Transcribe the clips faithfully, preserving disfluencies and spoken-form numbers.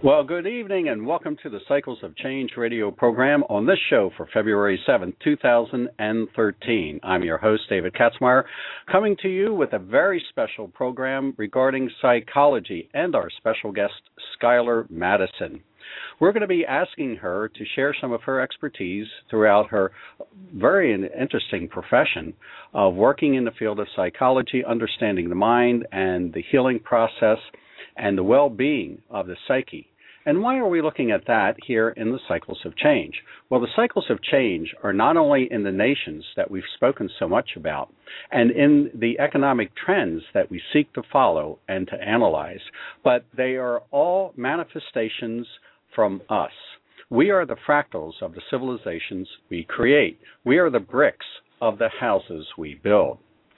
Well, good evening and welcome to the Cycles of Change radio program on this show for February seventh, two thousand thirteen. I'm your host, David Katzmeyer, coming to you with a very special program regarding psychology and our special guest, Skylar Madison. We're going to be asking her to share some of her expertise throughout her very interesting profession of working in the field of psychology, understanding the mind and the healing process and the well-being of the psyche. And why are we looking at that here in the Cycles of Change? Well, the Cycles of Change are not only in the nations that we've spoken so much about, and in the economic trends that we seek to follow and to analyze, but they are all manifestations from us. We are the fractals of the civilizations we create. We are the bricks of the houses we build.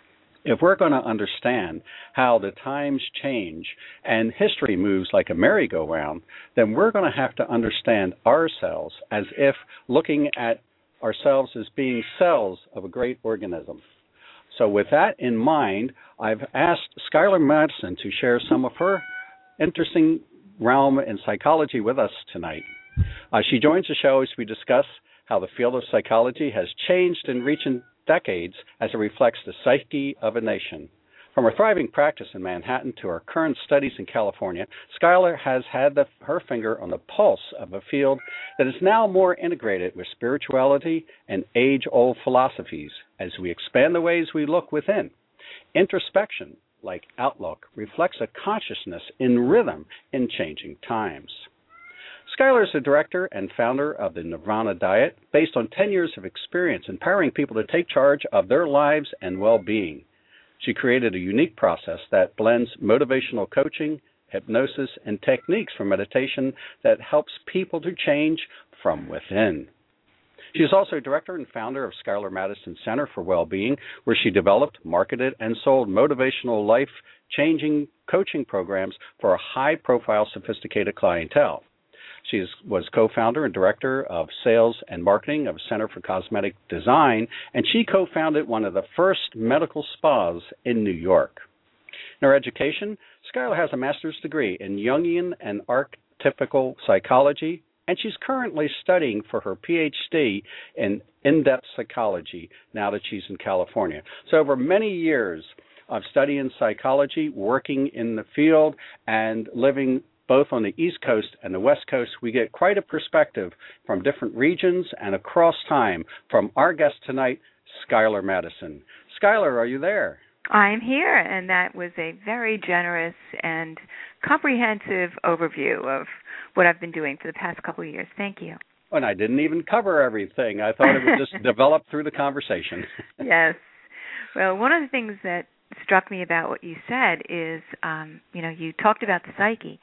If we're going to understand how the times change and history moves like a merry-go-round, then we're going to have to understand ourselves as if looking at ourselves as being cells of a great organism. So with that in mind, I've asked Skylar Madison to share some of her interesting realm in psychology with us tonight. Uh, she joins the show as we discuss how the field of psychology has changed in recent decades as it reflects the psyche of a nation. From her thriving practice in Manhattan to her current studies in California, Skylar has had the, her finger on the pulse of a field that is now more integrated with spirituality and age-old philosophies as we expand the ways we look within. Introspection, like outlook, reflects a consciousness in rhythm in changing times. Skylar is the director and founder of the Nirvana Diet, based on ten years of experience empowering people to take charge of their lives and well-being. She created a unique process that blends motivational coaching, hypnosis, and techniques for meditation that helps people to change from within. She is also director and founder of Skylar Madison Center for Wellbeing, where she developed, marketed, and sold motivational life-changing coaching programs for a high-profile, sophisticated clientele. She is, was co-founder and director of sales and marketing of Center for Cosmetic Design, and she co-founded one of the first medical spas in New York. In her education, Skylar has a master's degree in Jungian and archetypical psychology, and she's currently studying for her P H D in in-depth psychology now that she's in California. So over many years of studying psychology, working in the field, and living both on the East Coast and the West Coast, we get quite a perspective from different regions and across time from our guest tonight, Skylar Madison. Skylar, are you there? I'm here, and that was a very generous and comprehensive overview of what I've been doing for the past couple of years. Thank you. And I didn't even cover everything. I thought it would just develop through the conversation. Yes. Well, one of the things that struck me about what you said is, um, you know, you talked about the psyche.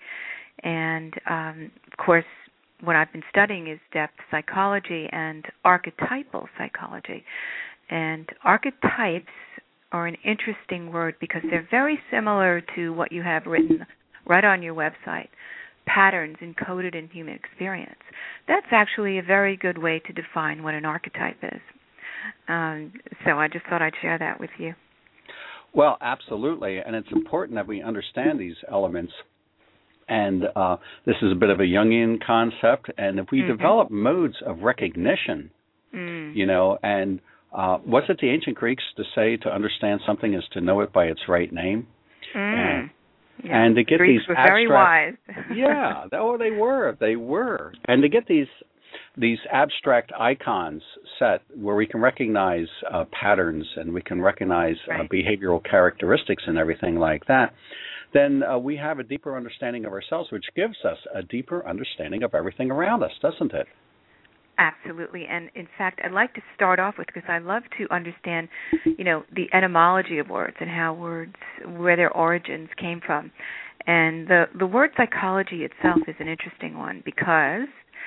And, um, of course, what I've been studying is depth psychology and archetypal psychology. And archetypes are an interesting word because they're very similar to what you have written right on your website, patterns encoded in human experience. That's actually a very good way to define what an archetype is. Um, so I just thought I'd share that with you. Well, absolutely, and it's important that we understand these elements. And uh, this is a bit of a Jungian concept, and if we mm-hmm. develop modes of recognition, mm. you know, and uh, what's it the ancient Greeks to say to understand something is to know it by its right name? Mm. And, yeah. and to get Greeks these were abstract, very wise. yeah, oh, they were, they were, and to get these these abstract icons set where we can recognize uh, patterns and we can recognize right. uh, behavioral characteristics and everything like that, then uh, we have a deeper understanding of ourselves, which gives us a deeper understanding of everything around us, doesn't it? Absolutely. And, in fact, I'd like to start off with, because I love to understand, you know, the etymology of words and how words, where their origins came from. And the, the word psychology itself is an interesting one because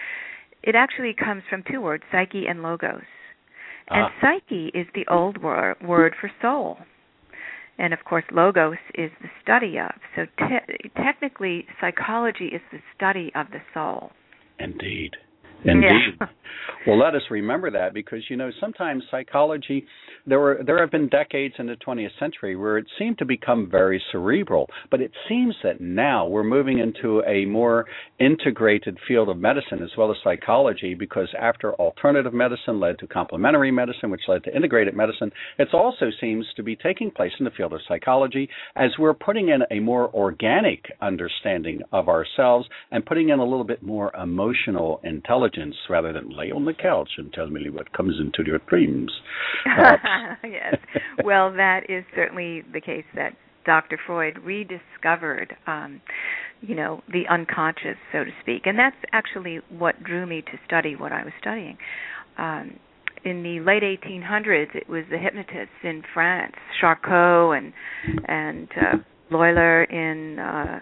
it actually comes from two words, psyche and logos. And ah. psyche is the old wor- word for soul. And, of course, logos is the study of. So te- technically, psychology is the study of the soul. Indeed. Indeed. Yeah. Well, let us remember that because, you know, sometimes psychology, there were there have been decades in the twentieth century where it seemed to become very cerebral, but it seems that now we're moving into a more integrated field of medicine as well as psychology, because after alternative medicine led to complementary medicine, which led to integrated medicine, it also seems to be taking place in the field of psychology as we're putting in a more organic understanding of ourselves and putting in a little bit more emotional intelligence rather than lay on the couch and tell me what comes into your dreams. Uh, yes. Well, that is certainly the case that Doctor Freud rediscovered, um, you know, the unconscious, so to speak. And that's actually what drew me to study what I was studying. Um, in the late eighteen hundreds, it was the hypnotists in France, Charcot and and uh, Bleuler in uh,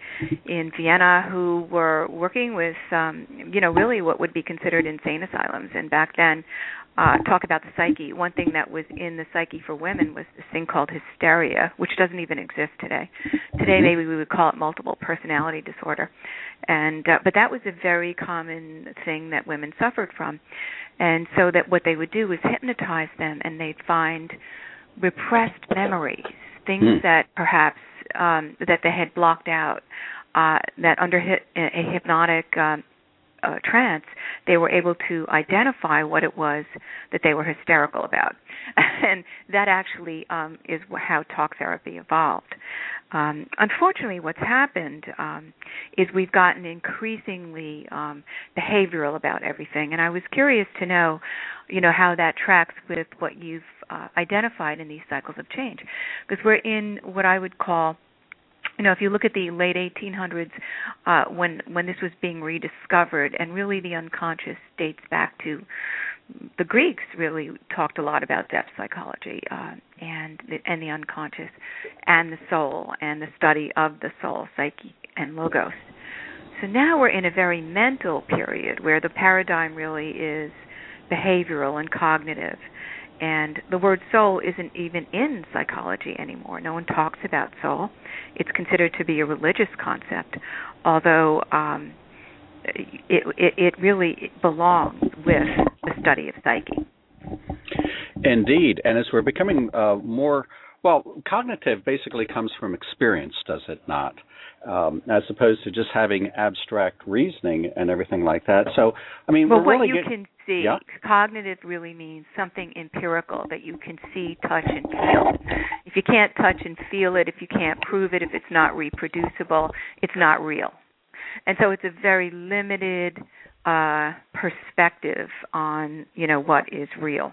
in Vienna, who were working with, um, you know, really what would be considered insane asylums. And back then, uh, talk about the psyche. One thing that was in the psyche for women was this thing called hysteria, which doesn't even exist today. Today, maybe we would call it multiple personality disorder. And uh, but that was a very common thing that women suffered from. And so that what they would do was hypnotize them, and they'd find repressed memories, things mm. that perhaps um, that they had blocked out, uh, that under hi- a hypnotic um, uh, trance, they were able to identify what it was that they were hysterical about. And that actually um, is how talk therapy evolved. Um, unfortunately, what's happened um, is we've gotten increasingly um, behavioral about everything, and I was curious to know, you know, how that tracks with what you've uh, identified in these cycles of change, because we're in what I would call, you know, if you look at the late eighteen hundreds, uh, when when this was being rediscovered, and really the unconscious dates back to the Greeks. Really talked a lot about depth psychology uh, and the, and the unconscious, and the soul, and the study of the soul, psyche, and logos. So now we're in a very mental period where the paradigm really is behavioral and cognitive. And the word soul isn't even in psychology anymore. No one talks about soul. It's considered to be a religious concept, although um, it, it, it really belongs with the study of psyche. Indeed. And as we're becoming uh, more, well, cognitive basically comes from experience, does it not? Um, as opposed to just having abstract reasoning and everything like that. So, I mean, well, we're what really you get, can see, yeah? Cognitive really means something empirical that you can see, touch, and feel. If you can't touch and feel it, if you can't prove it, if it's not reproducible, it's not real. And so it's a very limited uh, perspective on, you know, what is real.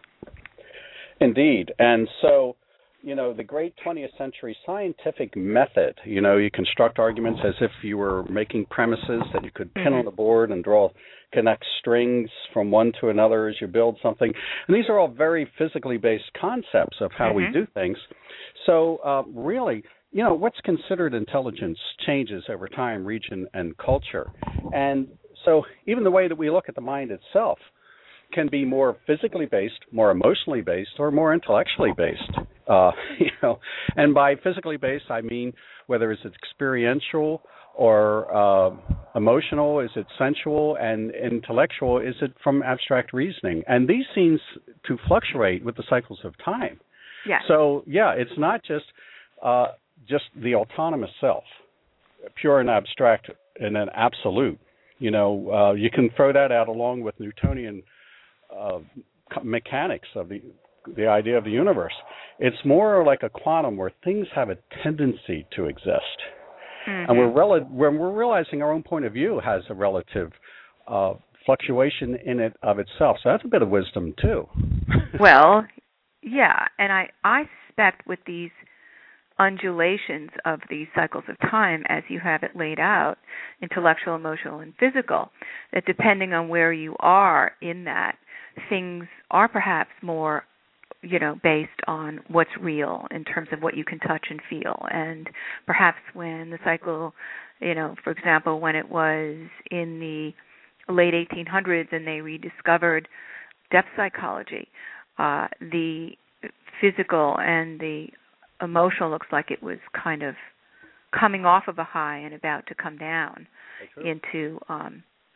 Indeed. And so, you know, the great twentieth century scientific method, you know, you construct arguments as if you were making premises that you could pin mm-hmm. on the board and draw, connect strings from one to another as you build something. And these are all very physically based concepts of how mm-hmm. we do things. So uh, really, you know, what's considered intelligence changes over time, region, and culture. And so even the way that we look at the mind itself can be more physically based, more emotionally based, or more intellectually based. Uh, you know, and by physically based, I mean whether it's experiential or uh, emotional, is it sensual, and intellectual, is it from abstract reasoning? And these seem to fluctuate with the cycles of time. Yeah. So yeah, it's not just uh, just the autonomous self, pure and abstract and an absolute. You know, uh, you can throw that out along with Newtonian Uh, mechanics of the the idea of the universe. It's more like a quantum where things have a tendency to exist, mm-hmm. and we're rel- when we're realizing our own point of view has a relative uh, fluctuation in it of itself. So that's a bit of wisdom too. Well, yeah, and I I suspect with these undulations of these cycles of time, as you have it laid out, intellectual, emotional, and physical, that depending on where you are in that, things are perhaps more, you know, based on what's real in terms of what you can touch and feel. And perhaps when the cycle, you know, for example, when it was in the late eighteen hundreds and they rediscovered depth psychology, uh, the physical and the emotional looks like it was kind of coming off of a high and about to come down into um,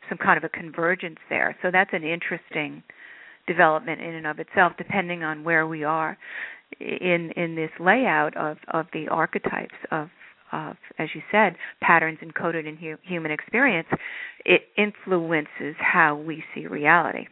some kind of a convergence there. So that's an interesting development in and of itself, depending on where we are in in this layout of, of the archetypes of, of, as you said, patterns encoded in hu- human experience. It influences how we see reality.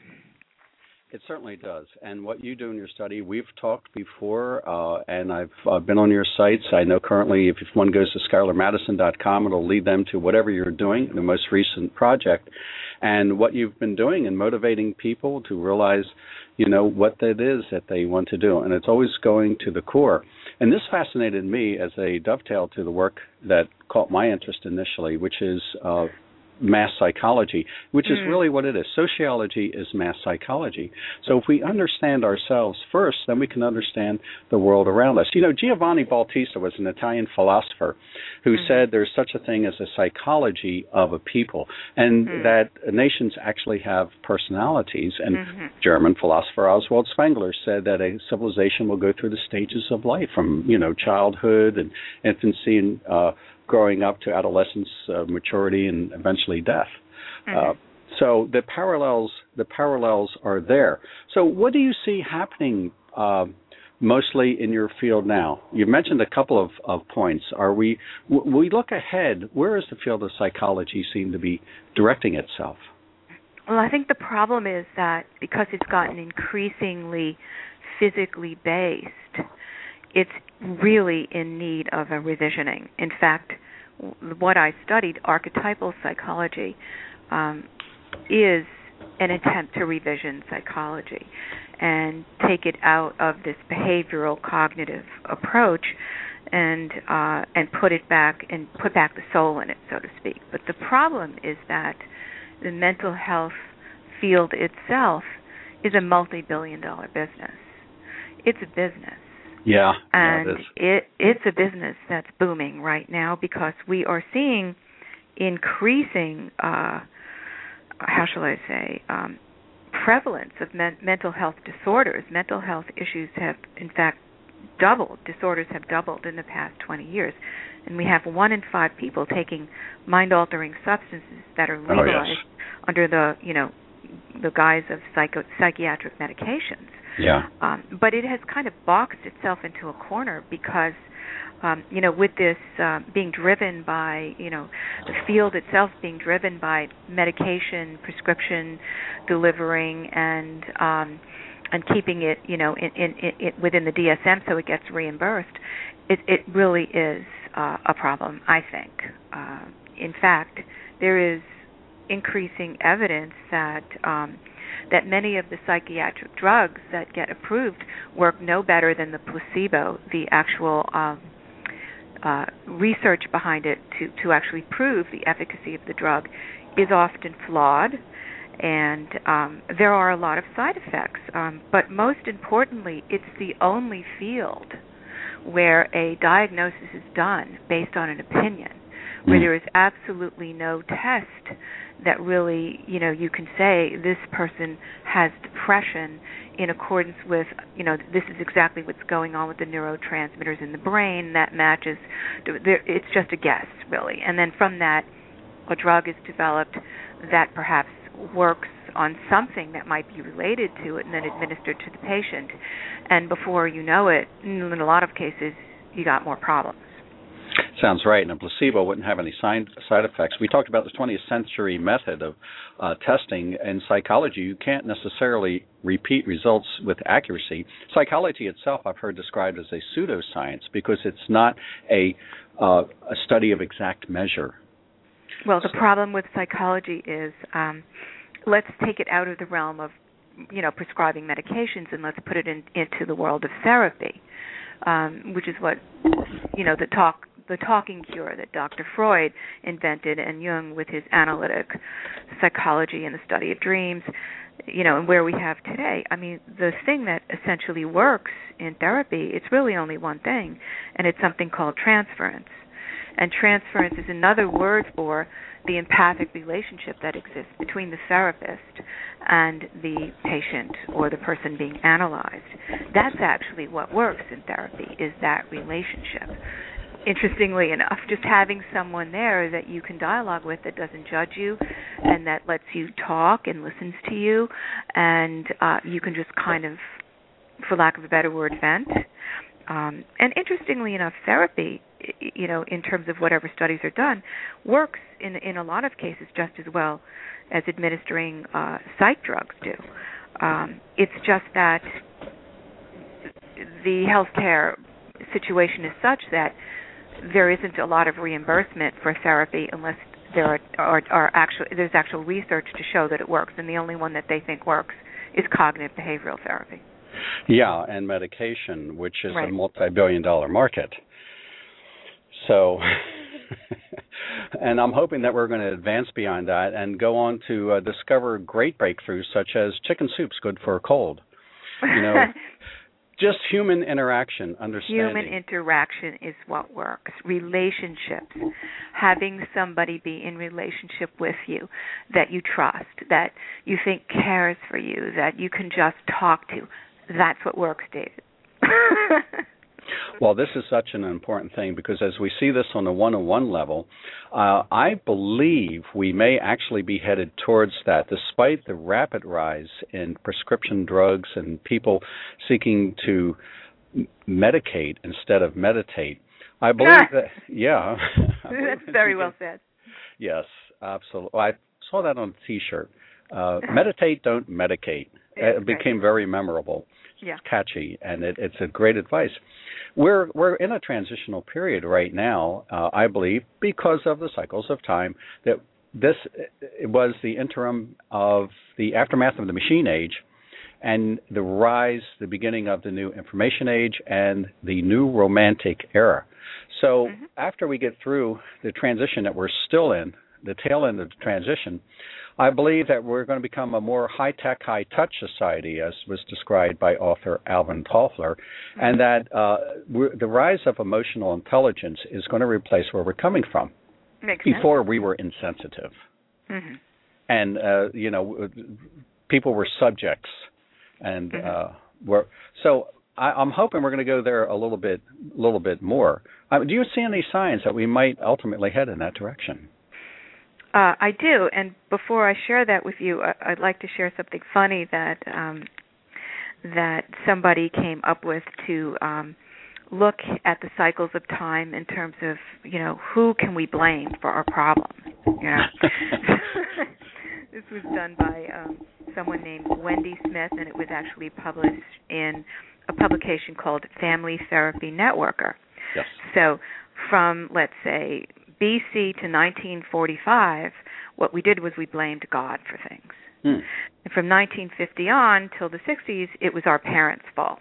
It certainly does. And what you do in your study, we've talked before, uh, and I've uh, been on your sites. I know currently if, if one goes to skylar madison dot com, it'll lead them to whatever you're doing, the most recent project. And what you've been doing and motivating people to realize, you know, what it is that they want to do. And it's always going to the core. And this fascinated me as a dovetail to the work that caught my interest initially, which is uh, mass psychology, which is mm. really what it is. Sociology is mass psychology. So if we understand ourselves first, then we can understand the world around us. You know, Giovanni Battista was an Italian philosopher who mm. said there's such a thing as a psychology of a people, and mm. that nations actually have personalities. And mm-hmm. German philosopher Oswald Spengler said that a civilization will go through the stages of life from, you know, childhood and infancy and uh, growing up to adolescence, uh, maturity, and eventually death. Mm-hmm. Uh, so the parallels, the parallels are there. So what do you see happening uh, mostly in your field now? You mentioned a couple of, of points. Are we, w- we look ahead, where is the field of psychology seem to be directing itself? Well, I think the problem is that because it's gotten increasingly physically based, it's really in need of a revisioning. In fact, what I studied, archetypal psychology, um, is an attempt to revision psychology and take it out of this behavioral cognitive approach and uh, and put it back and put back the soul in it, so to speak. But the problem is that the mental health field itself is a multi-billion dollar business. It's a business. Yeah, and yeah, it is. it it's a business that's booming right now because we are seeing increasing, uh, how shall I say, um, prevalence of men- mental health disorders. Mental health issues have, in fact, doubled. Disorders have doubled in the past twenty years, and we have one in five people taking mind-altering substances that are legalized oh, yes. under the, you know, the guise of psycho- psychiatric medications. Yeah. Um, but it has kind of boxed itself into a corner because, um, you know, with this uh, being driven by, you know, the field itself being driven by medication, prescription delivering, and um, and keeping it, you know, in, in, in, within the D S M so it gets reimbursed, it, it really is uh, a problem, I think. Uh, in fact, there is increasing evidence that um, that many of the psychiatric drugs that get approved work no better than the placebo. The actual um, uh, research behind it to, to actually prove the efficacy of the drug is often flawed, and um, there are a lot of side effects. Um, but most importantly, it's the only field where a diagnosis is done based on an opinion, where there is absolutely no test that really, you know, you can say this person has depression in accordance with, you know, this is exactly what's going on with the neurotransmitters in the brain that matches. It's just a guess, really. And then from that, a drug is developed that perhaps works on something that might be related to it and then administered to the patient. And before you know it, in a lot of cases, you got more problems. Sounds right, and a placebo wouldn't have any side side effects. We talked about the twentieth century method of uh, testing. In psychology, you can't necessarily repeat results with accuracy. Psychology itself, I've heard described as a pseudoscience because it's not a, uh, a study of exact measure. Well, the so. problem with psychology is um, let's take it out of the realm of, you know, prescribing medications and let's put it in, into the world of therapy, um, which is what, you know, the talk. the talking cure that Doctor Freud invented and Jung with his analytic psychology and the study of dreams, you know, and where we have today. I mean, the thing that essentially works in therapy, it's really only one thing, and it's something called transference. And transference is another word for the empathic relationship that exists between the therapist and the patient or the person being analyzed. That's actually what works in therapy, is that relationship. interestingly enough, just having someone there that you can dialogue with, that doesn't judge you, and that lets you talk and listens to you, and uh, you can just kind of, for lack of a better word, vent. Um, and interestingly enough, therapy, you know, in terms of whatever studies are done, works in in a lot of cases just as well as administering uh, psych drugs do. Um, it's just that the healthcare situation is such that there isn't a lot of reimbursement for therapy unless there are, are, are actual there's actual research to show that it works, and the only one that they think works is cognitive behavioral therapy. Yeah, and medication, which is right. a multi-billion dollar market. So, and I'm hoping that we're going to advance beyond that and go on to uh, discover great breakthroughs such as chicken soup's good for a cold. You know, just human interaction, understanding. Human interaction is what works. Relationships. Having somebody be in relationship with you that you trust, that you think cares for you, that you can just talk to. That's what works, David. Well, this is such an important thing because as we see this on a one-on-one level, uh, I believe we may actually be headed towards that, despite the rapid rise in prescription drugs and people seeking to medicate instead of meditate. I believe that, yeah. That's very well said. Yes, absolutely. I saw that on a T-shirt. Uh, meditate, don't medicate. It's it became great. Very memorable. Yeah. It's catchy, and it, it's a great advice. We're we're in a transitional period right now, uh, I believe, because of the cycles of time, that this it was the interim of the aftermath of the machine age and the rise, the beginning of the new information age and the new romantic era. So mm-hmm. after we get through the transition that we're still in, the tail end of the transition, I believe that we're going to become a more high-tech, high-touch society, as was described by author Alvin Toffler, and that uh, we're, the rise of emotional intelligence is going to replace where we're coming from. Makes Before sense. we were insensitive. Mm-hmm. And, uh, you know, people were subjects. And mm-hmm. uh, we're, so I, I'm hoping we're going to go there a little bit, a little bit more. Uh, do you see any signs that we might ultimately head in that direction? Uh, I do, and before I share that with you, I, I'd like to share something funny that um, that somebody came up with to um, look at the cycles of time in terms of, you know, who can we blame for our problems? You know, this was done by um, someone named Wendy Smith, and it was actually published in a publication called Family Therapy Networker. Yes. So, from let's say B C to nineteen forty-five, what we did was we blamed God for things. Hmm. And from nineteen fifty on till the sixties, it was our parents' fault.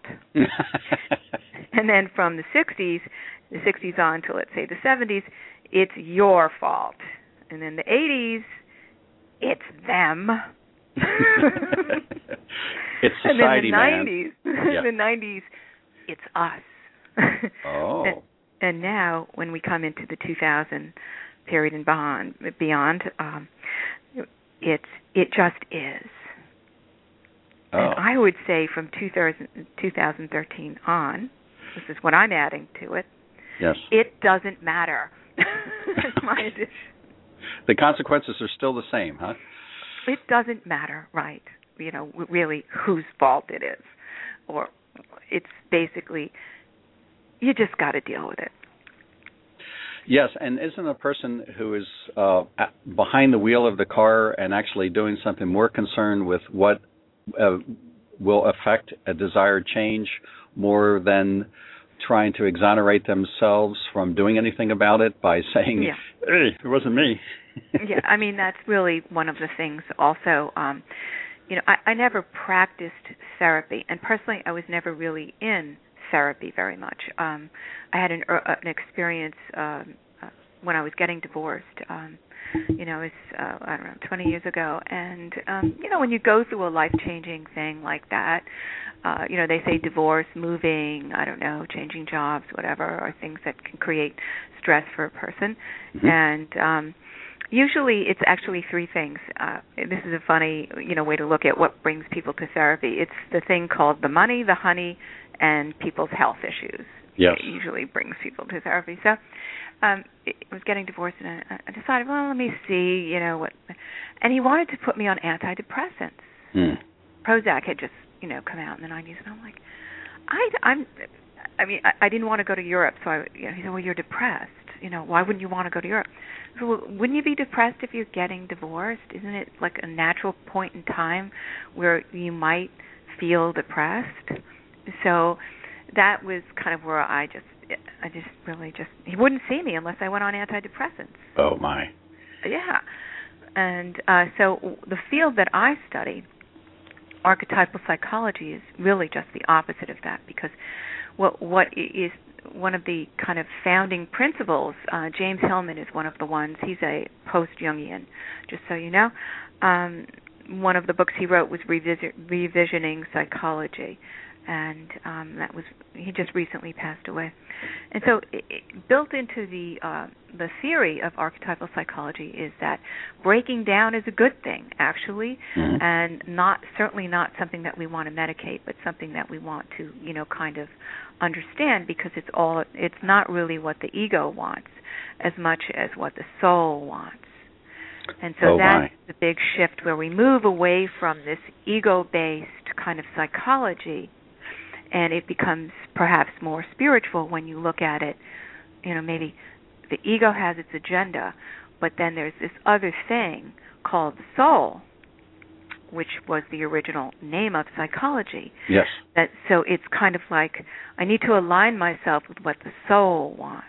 And then from the sixties, the sixties on till, let's say, the seventies, it's your fault. And then the eighties, it's them. It's society, and then the man. nineties, Yeah. the nineties, it's us. Oh. And, and now, when we come into the two thousand period and beyond, beyond um, it's it just is. Oh. And I would say from two thousand, twenty thirteen on, this is what I'm adding to it. Yes. It doesn't matter. That's my addition. The consequences are still the same, huh? It doesn't matter, right? You know, really, whose fault it is, or it's basically you just got to deal with it. Yes, and isn't a person who is uh, behind the wheel of the car and actually doing something more concerned with what uh, will affect a desired change more than trying to exonerate themselves from doing anything about it by saying, yeah. hey, it wasn't me. Yeah, I mean, that's really one of the things also. Um, you know, I, I never practiced therapy, and personally I was never really in therapy very much. Um, I had an, uh, an experience um, uh, when I was getting divorced. Um, you know, it was, uh, I don't know, twenty years ago. And, um, you know, when you go through a life-changing thing like that, uh, you know, they say divorce, moving, I don't know, changing jobs, whatever, are things that can create stress for a person. Mm-hmm. And um, usually it's actually three things. Uh, this is a funny, you know, way to look at what brings people to therapy. It's the thing called the money, the honey, and people's health issues. yes. usually brings people to therapy. So um, I was getting divorced, and I, I decided, well, let me see, you know what. And he wanted to put me on antidepressants. Mm. Prozac had just, you know, come out in the nineties, and I'm like, I, I'm, I mean, I, I didn't want to go to Europe, so I, you know, he said, well, you're depressed. You know, why wouldn't you want to go to Europe? So, well, wouldn't you be depressed if you're getting divorced? Isn't it like a natural point in time where you might feel depressed? So that was kind of where I just, I just really just, he wouldn't see me unless I went on antidepressants. Oh, my. Yeah. And uh, so the field that I study, archetypal psychology, is really just the opposite of that, because what what is one of the kind of founding principles, uh, James Hillman is one of the ones, he's a post-Jungian, just so you know. Um, one of the books he wrote was Revisit, Revisioning Psychology, and um, that was, he just recently passed away. And so it, it, built into the uh, the theory of archetypal psychology is that breaking down is a good thing, actually, mm-hmm. and not certainly not something that we want to medicate, but something that we want to, you know, kind of understand, because it's all it's not really what the ego wants as much as what the soul wants. And so oh, that's my. the big shift, where we move away from this ego-based kind of psychology, and it becomes perhaps more spiritual when you look at it. You know, maybe the ego has its agenda, but then there's this other thing called the soul, which was the original name of psychology. Yes. That so it's kind of like I need to align myself with what the soul wants.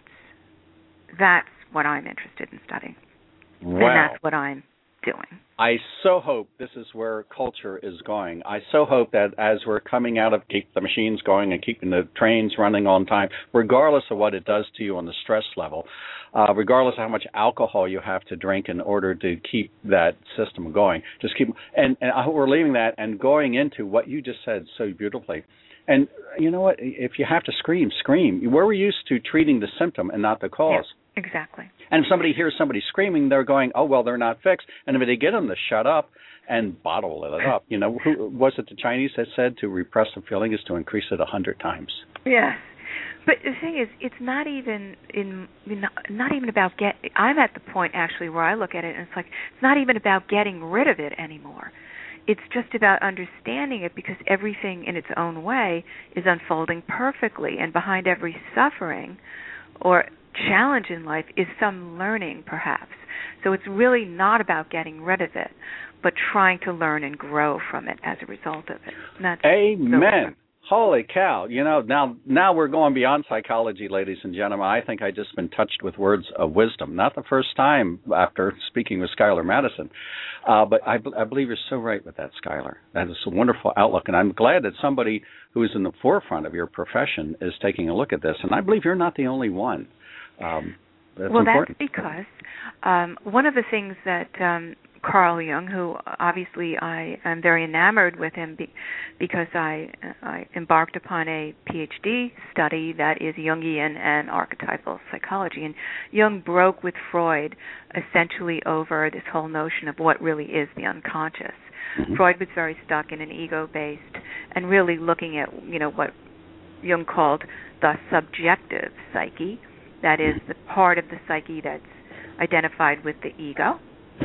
That's what I'm interested in studying. Wow. And that's what I'm doing. I so hope this is where culture is going. I so hope that as we're coming out of keep the machines going and keeping the trains running on time, regardless of what it does to you on the stress level, uh, regardless of how much alcohol you have to drink in order to keep that system going, just keep, and, and I hope we're leaving that and going into what you just said so beautifully. And you know what? If you have to scream, scream. We're used to treating the symptom and not the cause. Yeah, exactly. And if somebody hears somebody screaming, they're going, oh, well, they're not fixed. And if they get them to shut up and bottle it up, you know, who was it the Chinese that said to repress a feeling is to increase it a hundred times? Yes. But the thing is, it's not even in not even about get. I'm at the point actually where I look at it and it's like it's not even about getting rid of it anymore. It's just about understanding it, because everything in its own way is unfolding perfectly, and behind every suffering or challenge in life is some learning, perhaps. So it's really not about getting rid of it, but trying to learn and grow from it as a result of it. And that's Amen. Holy cow. You know, now now we're going beyond psychology, ladies and gentlemen. I think I've just been touched with words of wisdom. Not the first time after speaking with Skylar Madison. Uh, but I, I believe you're so right with that, Skylar. That is a wonderful outlook. And I'm glad that somebody who is in the forefront of your profession is taking a look at this. And I believe you're not the only one. Um, that's well, important. That's because um, one of the things that um, Carl Jung, who obviously I am very enamored with him be, because I, I embarked upon a P H D study that is Jungian and archetypal psychology. And Jung broke with Freud essentially over this whole notion of what really is the unconscious. Mm-hmm. Freud was very stuck in an ego-based and really looking at, you know, what Jung called the subjective psyche. That is the part of the psyche that's identified with the ego.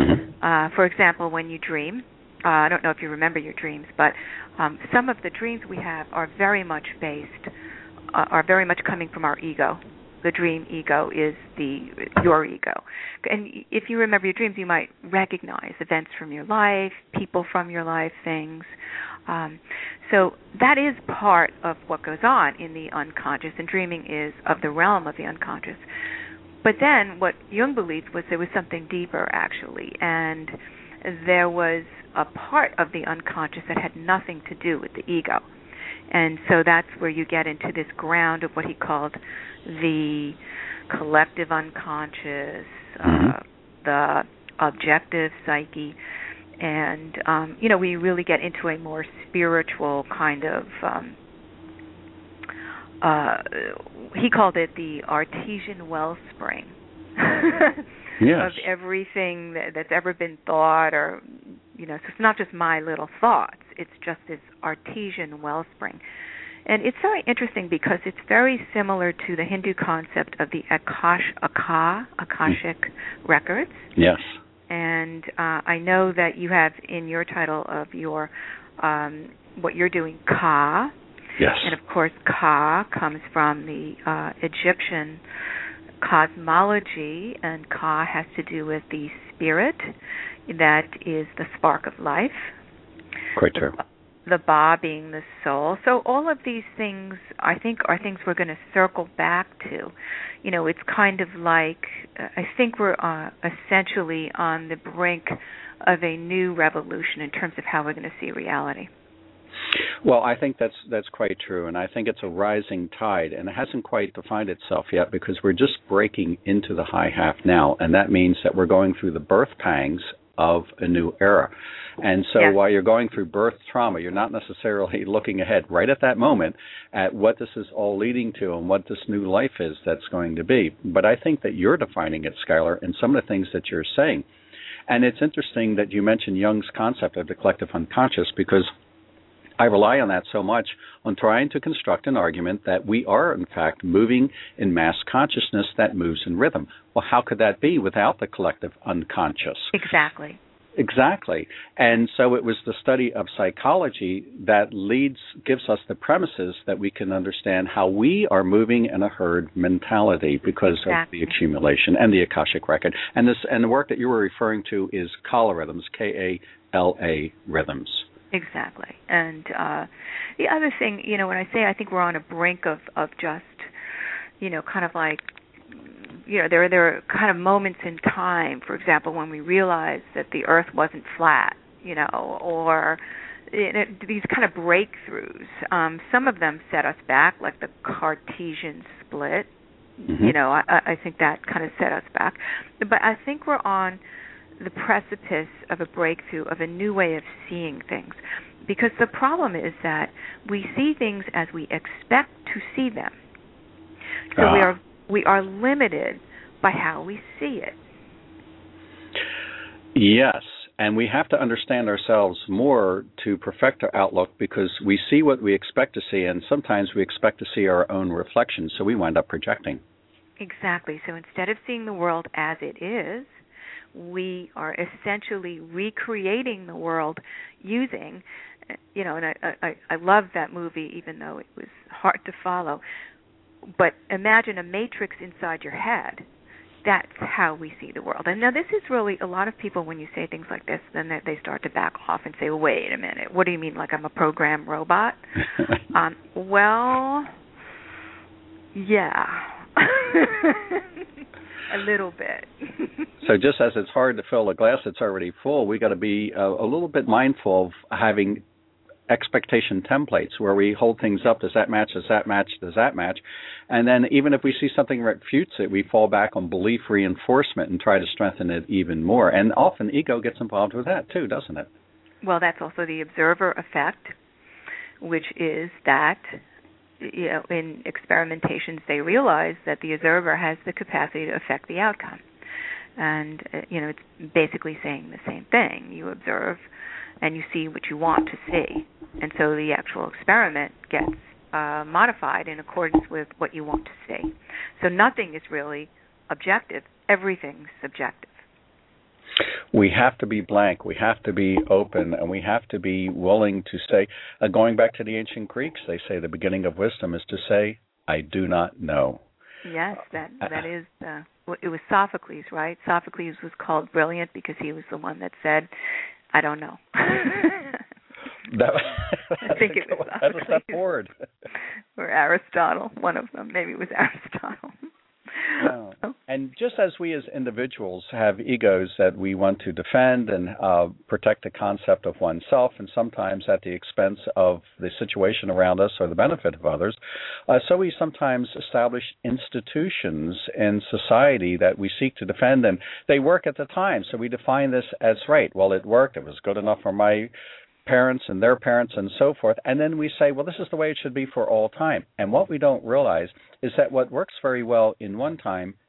Uh, for example, when you dream, uh, I don't know if you remember your dreams, but um, some of the dreams we have are very much based, uh, are very much coming from our ego. The dream ego is the your ego. And if you remember your dreams, you might recognize events from your life, people from your life, things. Um, so that is part of what goes on in the unconscious, and dreaming is of the realm of the unconscious. But then what Jung believed was there was something deeper, actually, and there was a part of the unconscious that had nothing to do with the ego. And so that's where you get into this ground of what he called the collective unconscious, mm-hmm. uh, the objective psyche, and, um, you know, we really get into a more spiritual kind of, um, uh, he called it the artesian wellspring yes. of everything that, that's ever been thought, or, you know, so it's not just my little thoughts, it's just this artesian wellspring. And it's very interesting because it's very similar to the Hindu concept of the Akash, Aka, Akashic mm. records. Yes. And uh, I know that you have in your title of your um, what you're doing, Ka. Yes. And of course, Ka comes from the uh, Egyptian cosmology, and Ka has to do with the spirit that is the spark of life. Quite true. The, the Ba being the soul. So all of these things, I think, are things we're going to circle back to. You know, it's kind of like, uh, I think we're uh, essentially on the brink of a new revolution in terms of how we're going to see reality. Well, I think that's that's quite true, and I think it's a rising tide, and it hasn't quite defined itself yet because we're just breaking into the high half now, and that means that we're going through the birth pangs of a new era. And so yeah. while you're going through birth trauma, you're not necessarily looking ahead right at that moment at what this is all leading to and what this new life is that's going to be. But I think that you're defining it, Skylar, in some of the things that you're saying. And it's interesting that you mentioned Jung's concept of the collective unconscious, because I rely on that so much on trying to construct an argument that we are, in fact, moving in mass consciousness that moves in rhythm. Well, how could that be without the collective unconscious? Exactly. Exactly. And so it was the study of psychology that leads, gives us the premises that we can understand how we are moving in a herd mentality because exactly. of the accumulation and the Akashic record. And this and the work that you were referring to is Kala rhythms, K A L A rhythms. Exactly. And uh, the other thing, you know, when I say I think we're on a brink of, of just, you know, kind of like, you know, there, there are kind of moments in time, for example, when we realized that the Earth wasn't flat, you know, or it, it, these kind of breakthroughs. Um, some of them set us back, like the Cartesian split. Mm-hmm. You know, I, I think that kind of set us back. But I think we're on the precipice of a breakthrough of a new way of seeing things, because the problem is that we see things as we expect to see them. So ah. we are we are limited by how we see it. Yes, and we have to understand ourselves more to perfect our outlook, because we see what we expect to see, and sometimes we expect to see our own reflection, so we wind up projecting. Exactly. So instead of seeing the world as it is, we are essentially recreating the world using, you know, and I, I, I love that movie, even though it was hard to follow. But imagine a matrix inside your head. That's how we see the world. And now this is really, a lot of people, when you say things like this, then they start to back off and say, well, wait a minute, what do you mean, like I'm a program robot? um, well, yeah. A little bit. So just as it's hard to fill a glass that's already full, we got to be a, a little bit mindful of having expectation templates where we hold things up. Does that match? Does that match? Does that match? And then even if we see something that refutes it, we fall back on belief reinforcement and try to strengthen it even more. And often ego gets involved with that too, doesn't it? Well, that's also the observer effect, which is that, you know, in experimentations, they realize that the observer has the capacity to affect the outcome. And, uh, you know, it's basically saying the same thing. You observe and you see what you want to see. And so the actual experiment gets uh, modified in accordance with what you want to see. So nothing is really objective. Everything's subjective. We have to be blank, we have to be open, and we have to be willing to say, uh, going back to the ancient Greeks, they say the beginning of wisdom is to say, I do not know. Yes, that that is, uh, it was Sophocles, right? Sophocles was called brilliant because he was the one that said, I don't know. that, I think it was That's a step forward. Or Aristotle, one of them. Maybe it was Aristotle. No. And just as we as individuals have egos that we want to defend and uh, protect the concept of oneself, and sometimes at the expense of the situation around us or the benefit of others, uh, so we sometimes establish institutions in society that we seek to defend, and they work at the time. So we define this as right. Well, it worked. It was good enough for my parents and their parents and so forth. And then we say, well, this is the way it should be for all time. And what we don't realize is that what works very well in one time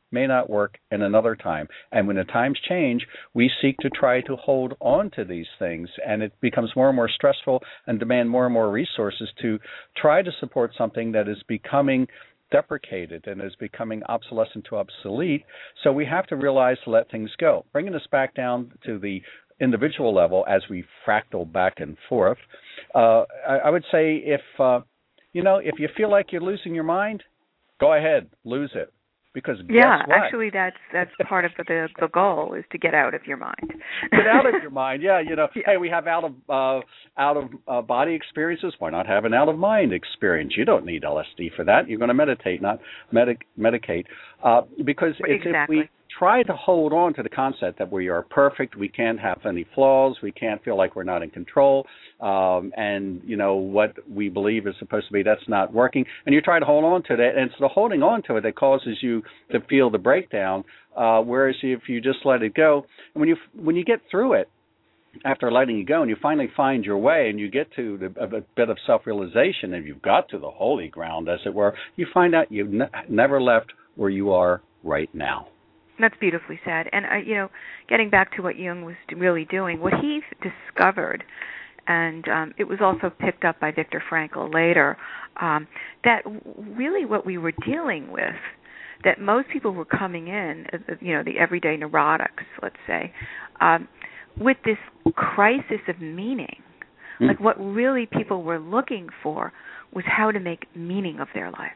may not work in another time. And when the times change, we seek to try to hold on to these things, and it becomes more and more stressful and demand more and more resources to try to support something that is becoming deprecated and is becoming obsolescent to obsolete. So we have to realize to let things go. Bringing us back down to the individual level as we fractal back and forth, uh, I, I would say if, uh, you know, if you feel like you're losing your mind, go ahead, lose it. Because yeah, guess what? actually, that's that's part of the the goal is to get out of your mind. Get out of your mind, yeah. You know, yeah. Hey, we have out of uh, out of uh, body experiences. Why not have an out of mind experience? You don't need L S D for that. You're going to meditate, not medic- medicate, uh, because it's, exactly. if we try to hold on to the concept that we are perfect, we can't have any flaws, we can't feel like we're not in control, um, and you know what we believe is supposed to be, that's not working, and you try to hold on to that, and it's the holding on to it that causes you to feel the breakdown. Uh, whereas if you just let it go, and when you when you get through it, after letting it go, and you finally find your way, and you get to the, a bit of self-realization, and you've got to the holy ground, as it were, you find out you've ne- never left where you are right now. That's beautifully said. And, uh, you know, getting back to what Jung was really doing, what he discovered, and um, it was also picked up by Viktor Frankl later, um, that really what we were dealing with, that most people were coming in, uh, you know, the everyday neurotics, let's say, um, with this crisis of meaning. Mm. Like what really people were looking for was how to make meaning of their life.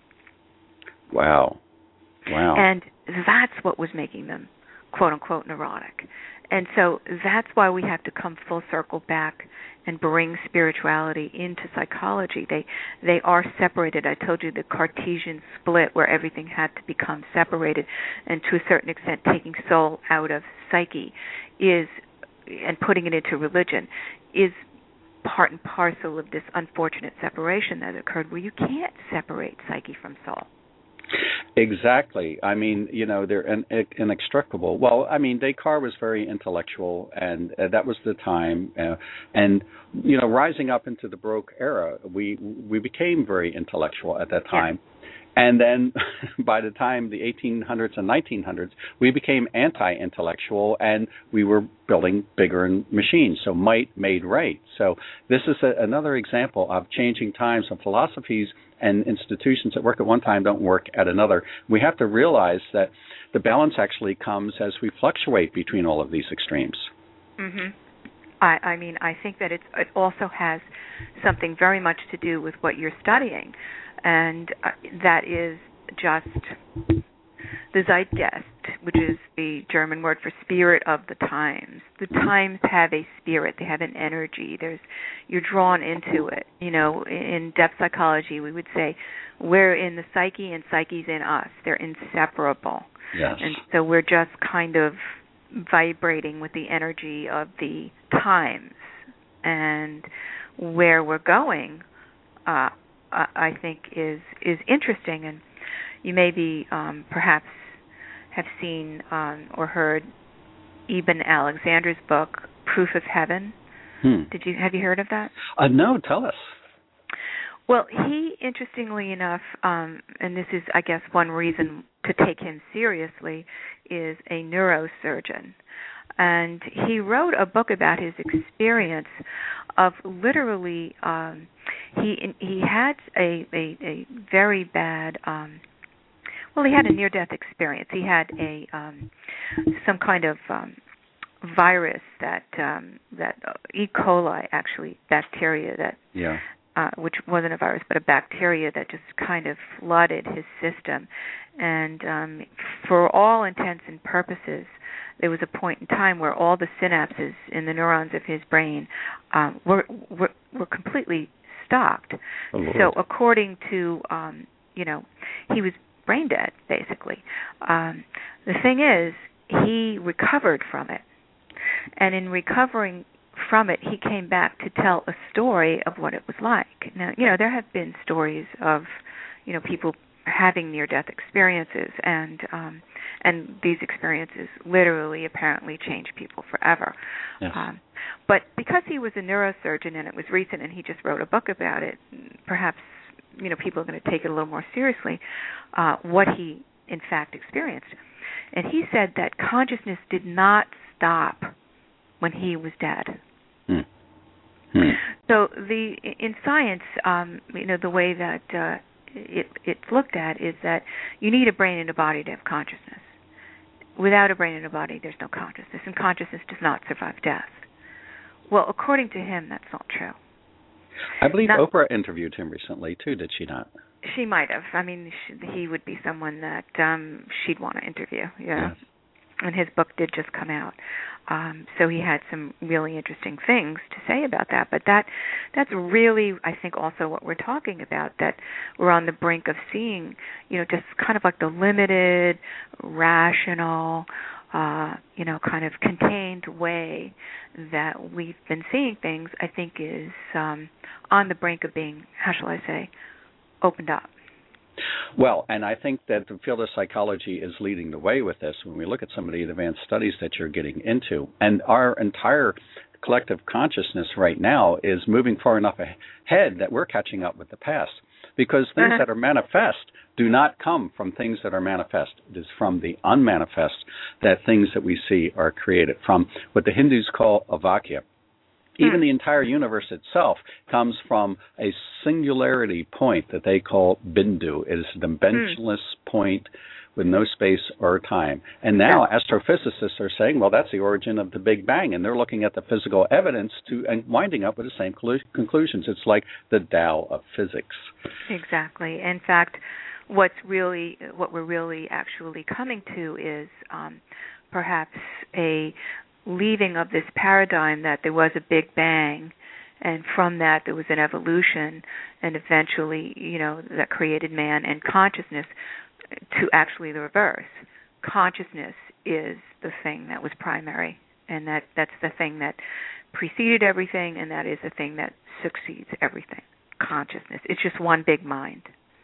Wow. Wow. And that's what was making them, quote unquote, neurotic. And so that's why we have to come full circle back and bring spirituality into psychology. They they are separated. I told you the Cartesian split where everything had to become separated, and to a certain extent taking soul out of psyche is, and putting it into religion, is part and parcel of this unfortunate separation that occurred where you can't separate psyche from soul. Exactly. I mean, you know, they're in, inextricable. Well, I mean, Descartes was very intellectual, and uh, that was the time. Uh, and, you know, rising up into the Baroque era, we we became very intellectual at that time. Yeah. And then by the time the eighteen hundreds and nineteen hundreds, we became anti-intellectual, and we were building bigger machines. So might made right. So this is a, another example of changing times, and philosophies and institutions that work at one time don't work at another. We have to realize that the balance actually comes as we fluctuate between all of these extremes. Mm-hmm. I, I mean, I think that it's, it also has something very much to do with what you're studying, and uh, that is just the Zeitgeist, which is the German word for spirit of the times. The times have a spirit; they have an energy. There's, you're drawn into it. You know, in depth psychology, we would say we're in the psyche, and psyche's in us. They're inseparable. Yes. And so we're just kind of vibrating with the energy of the times, and where we're going, uh, I think is is interesting. And you maybe um, perhaps have seen um, or heard Eben Alexander's book, Proof of Heaven. Hmm. Did you have you heard of that? Uh, no, tell us. Well, he, interestingly enough, um, and this is, I guess, one reason to take him seriously, is a neurosurgeon. And he wrote a book about his experience of literally, um, he he had a, a, a very bad, um, well, he had a near-death experience. He had a um, some kind of um, virus that, um, that uh, E. coli, actually, bacteria that... Yeah. Uh, which wasn't a virus, but a bacteria that just kind of flooded his system. And um, for all intents and purposes, there was a point in time where all the synapses in the neurons of his brain um, were, were were completely stopped. Oh, so according to, um, you know, he was brain dead, basically. Um, the thing is, he recovered from it. And in recovering from it, he came back to tell a story of what it was like. Now, you know, there have been stories of, you know, people having near-death experiences, and um, and these experiences literally, apparently, change people forever. Yes. Um, but because he was a neurosurgeon and it was recent, and he just wrote a book about it, perhaps, you know, people are going to take it a little more seriously. Uh, what he in fact experienced. And he said that consciousness did not stop when he was dead. Hmm. Hmm. So the in science, um, you know, the way that uh, it, it's looked at is that you need a brain and a body to have consciousness. Without a brain and a body, there's no consciousness, and consciousness does not survive death. Well, according to him, that's not true. I believe not, Oprah interviewed him recently, too, did she not? She might have. I mean, she, he would be someone that um, she'd want to interview, yeah. Yes. And his book did just come out. Um, so he had some really interesting things to say about that. But that that's really, I think, also what we're talking about, that we're on the brink of seeing, you know, just kind of like the limited, rational, uh, you know, kind of contained way that we've been seeing things, I think is um, on the brink of being, how shall I say, opened up. Well, and I think that the field of psychology is leading the way with this when we look at some of the advanced studies that you're getting into. And our entire collective consciousness right now is moving far enough ahead that we're catching up with the past. Because things uh-huh. that are manifest do not come from things that are manifest. It is from the unmanifest that things that we see are created, from what the Hindus call avakya. Even the entire universe itself comes from a singularity point that they call bindu. It is a dimensionless mm. point with no space or time. And now astrophysicists are saying, well, that's the origin of the Big Bang, and they're looking at the physical evidence to and winding up with the same conclusions. It's like the Tao of physics. Exactly. In fact, what's really what we're really actually coming to is um, perhaps a leaving of this paradigm that there was a Big Bang, and from that there was an evolution, and eventually, you know, that created man and consciousness, to actually the reverse. Consciousness is the thing that was primary, and that, that's the thing that preceded everything, and that is the thing that succeeds everything. Consciousness. It's just one big mind.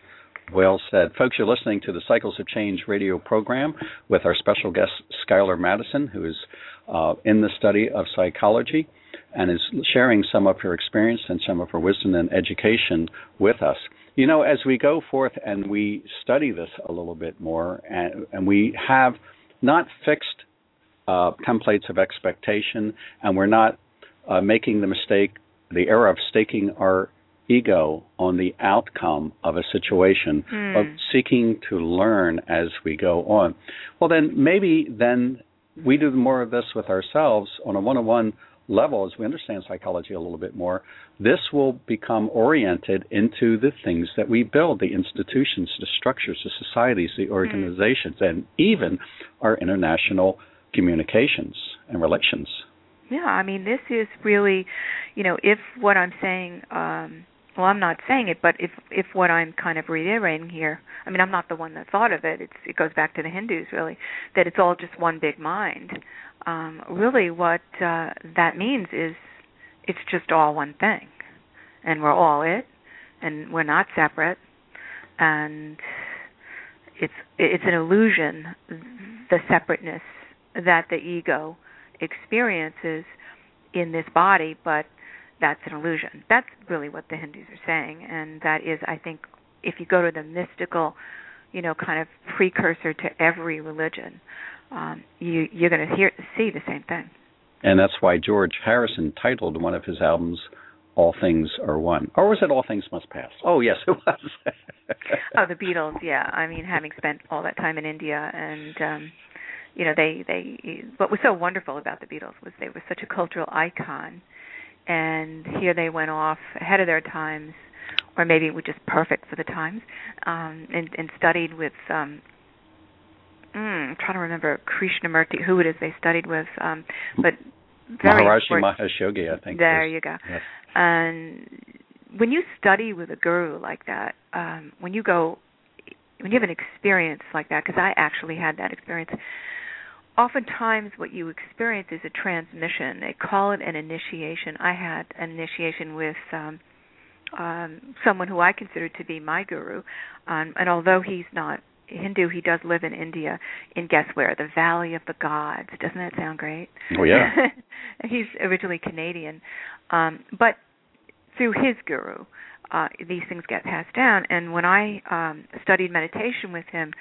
Well said. Folks, you're listening to the Cycles of Change radio program with our special guest, Skylar Madison, who is uh, in the study of psychology and is sharing some of her experience and some of her wisdom and education with us. You know, as we go forth and we study this a little bit more, and, and we have not fixed uh, templates of expectation, and we're not uh, making the mistake, the error of staking our ego on the outcome of a situation, mm. but seeking to learn as we go on. Well, then maybe then we do more of this with ourselves on a one-on-one level as we understand psychology a little bit more. This will become oriented into the things that we build, the institutions, the structures, the societies, the organizations, mm. and even our international communications and relations. Yeah, I mean, this is really, you know, if what I'm saying, um, well, I'm not saying it, but if if what I'm kind of reiterating here, I mean, I'm not the one that thought of it. It's, it goes back to the Hindus, really, that it's all just one big mind. Um, really, what uh, that means is it's just all one thing, and we're all it, and we're not separate, and it's it's an illusion, the separateness that the ego experiences in this body, but that's an illusion. That's really what the Hindus are saying, and that is, I think, if you go to the mystical, you know, kind of precursor to every religion, um, you, you're going to hear see the same thing. And that's why George Harrison titled one of his albums, All Things Are One. Or was it All Things Must Pass? Oh, yes, it was. Oh, the Beatles, yeah. I mean, having spent all that time in India and... Um, You know, they, they. What was so wonderful about the Beatles was they were such a cultural icon, and here they went off ahead of their times, or maybe it was just perfect for the times, um, and, and studied with. Um, mm, I'm trying to remember Krishnamurti, who it is they studied with, um, but very Maharishi Mahesh Yogi, I think. There was, you go. Yes. And when you study with a guru like that, um, when you go, when you have an experience like that, because I actually had that experience. Oftentimes what you experience is a transmission. They call it an initiation. I had an initiation with um, um, someone who I consider to be my guru. Um, and although he's not Hindu, he does live in India, in guess where? The Valley of the Gods. Doesn't that sound great? Oh, yeah. He's originally Canadian. Um, but through his guru, uh, these things get passed down. And when I um, studied meditation with him,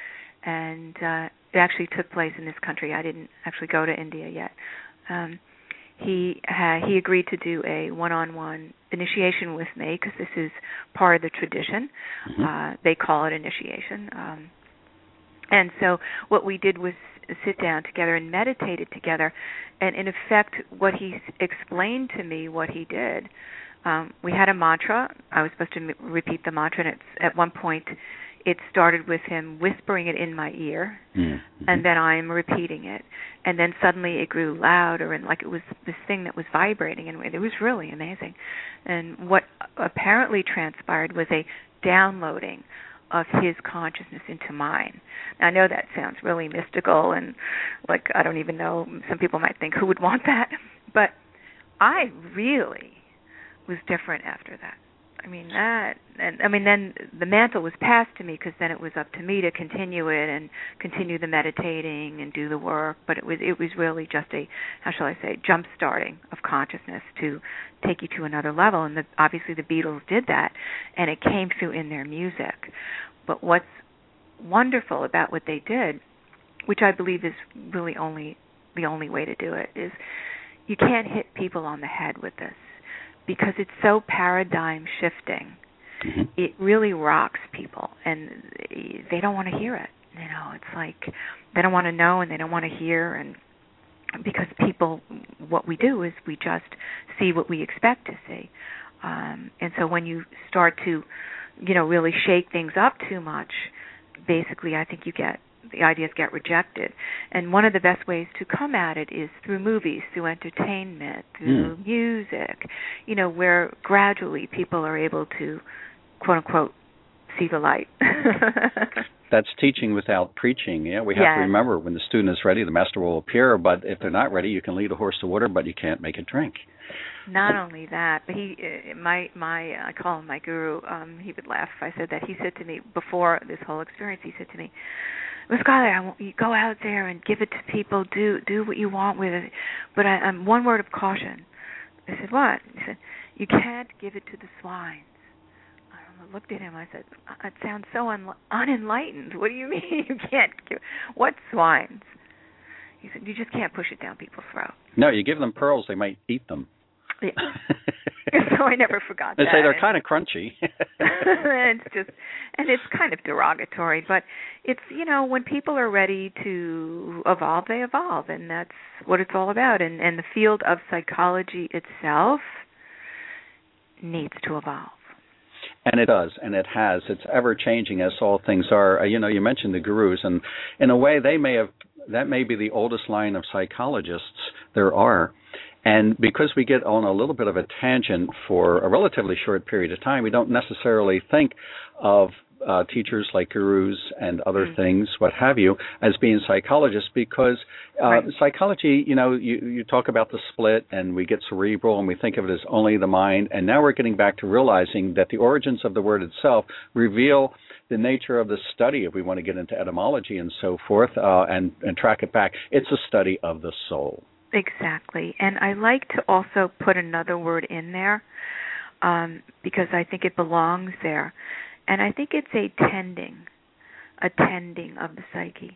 and uh, it actually took place in this country. I didn't actually go to India yet. Um, he ha- he agreed to do a one-on-one initiation with me because this is part of the tradition. Mm-hmm. Uh, they call it initiation. Um, and so what we did was sit down together and meditated together. And in effect, what he explained to me, what he did, um, we had a mantra. I was supposed to m- repeat the mantra, and it's, at one point it started with him whispering it in my ear, mm-hmm. and then I'm repeating it. And then suddenly it grew louder, and like it was this thing that was vibrating, and it was really amazing. And what apparently transpired was a downloading of his consciousness into mine. Now, I know that sounds really mystical, and like I don't even know, some people might think, who would want that? But I really was different after that. I mean, that, and I mean, then the mantle was passed to me because then it was up to me to continue it and continue the meditating and do the work. But it was it was really just a, how shall I say, jump starting of consciousness to take you to another level. And the, obviously the Beatles did that, and it came through in their music. But what's wonderful about what they did, which I believe is really only the only way to do it, is you can't hit people on the head with this, because it's so paradigm shifting. Mm-hmm. It really rocks people, and they don't want to hear it. You know, it's like they don't want to know and they don't want to hear, and because people, what we do is we just see what we expect to see. Um, and so when you start to, you know, really shake things up too much, basically I think you get, the ideas get rejected. And one of the best ways to come at it is through movies, through entertainment, through mm. music, you know, where gradually people are able to, quote unquote, see the light. That's teaching without preaching. Yeah, we have yes. to remember, when the student is ready, the master will appear. But if they're not ready, you can lead a horse to water, but you can't make it drink. Not only that, but he, my, my, I call him my guru. Um, he would laugh if I said that. He said to me before this whole experience, he said to me, "Well, Skylar, I want you go out there and give it to people. Do do what you want with it. But I, um, one word of caution." I said, "What?" He said, "You can't give it to the swines." I looked at him. I said, "It sounds so un- unenlightened. What do you mean you can't give? What swines?" He said, "You just can't push it down people's throat." No, you give them pearls, they might eat them. Yeah. So I never forgot they that. They say they're kind of crunchy. It's just, and it's kind of derogatory, but it's, you know, when people are ready to evolve, they evolve, and that's what it's all about. And, and the field of psychology itself needs to evolve. And it does, and it has. It's ever-changing, as all things are. You know, you mentioned the gurus, and in a way, they may have, that may be the oldest line of psychologists there are. And because we get on a little bit of a tangent for a relatively short period of time, we don't necessarily think of uh, teachers like gurus and other mm. things, what have you, as being psychologists, because uh, right. psychology, you know, you, you talk about the split and we get cerebral and we think of it as only the mind. And now we're getting back to realizing that the origins of the word itself reveal the nature of the study, if we want to get into etymology and so forth, uh, and, and track it back. It's a study of the soul. Exactly. And I like to also put another word in there um, because I think it belongs there. And I think it's a tending, a tending of the psyche.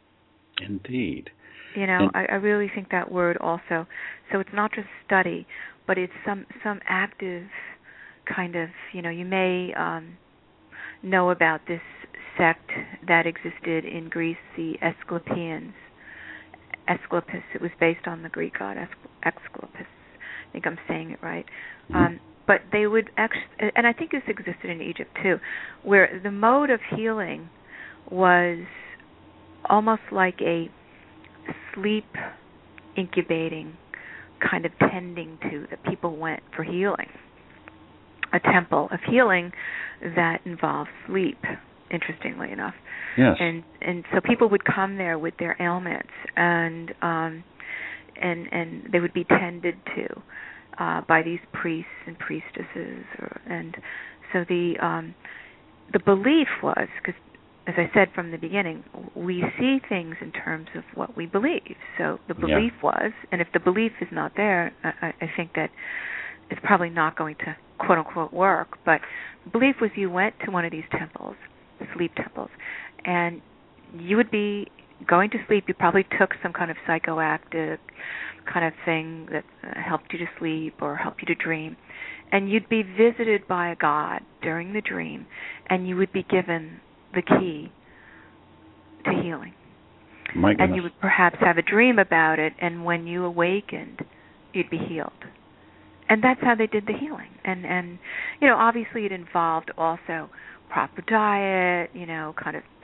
Indeed. You know, I, I really think that word also. So it's not just study, but it's some, some active kind of, you know, you may um, know about this sect that existed in Greece, the Asclepians. Asclepius. It was based on the Greek god Asclepius. I think I'm saying it right. Mm-hmm. Um, but they would actually, and I think this existed in Egypt too, where the mode of healing was almost like a sleep incubating kind of tending to that people went for healing. A temple of healing that involves sleep, interestingly enough. Yes. And and so people would come there with their ailments, and um, and and they would be tended to uh, by these priests and priestesses, or, and so the um, the belief was, because as I said from the beginning, we see things in terms of what we believe. So the belief yeah. was, and if the belief is not there, I, I think that it's probably not going to quote unquote work. But belief was, you went to one of these temples, sleep temples, and you would be going to sleep. You probably took some kind of psychoactive kind of thing that uh, helped you to sleep or helped you to dream, and you'd be visited by a god during the dream, and you would be given the key to healing. My goodness. And you would perhaps have a dream about it, and when you awakened, you'd be healed. And that's how they did the healing. And, and you know, obviously it involved also proper diet, you know, kind of